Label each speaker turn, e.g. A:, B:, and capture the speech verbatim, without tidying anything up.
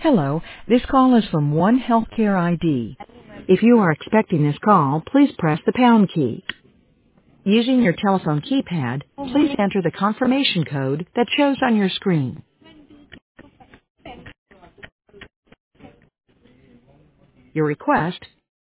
A: Hello, this call is from One Healthcare I D. If you are expecting this call, please press the pound key. Using your telephone keypad, please enter the confirmation code that shows on your screen. Your request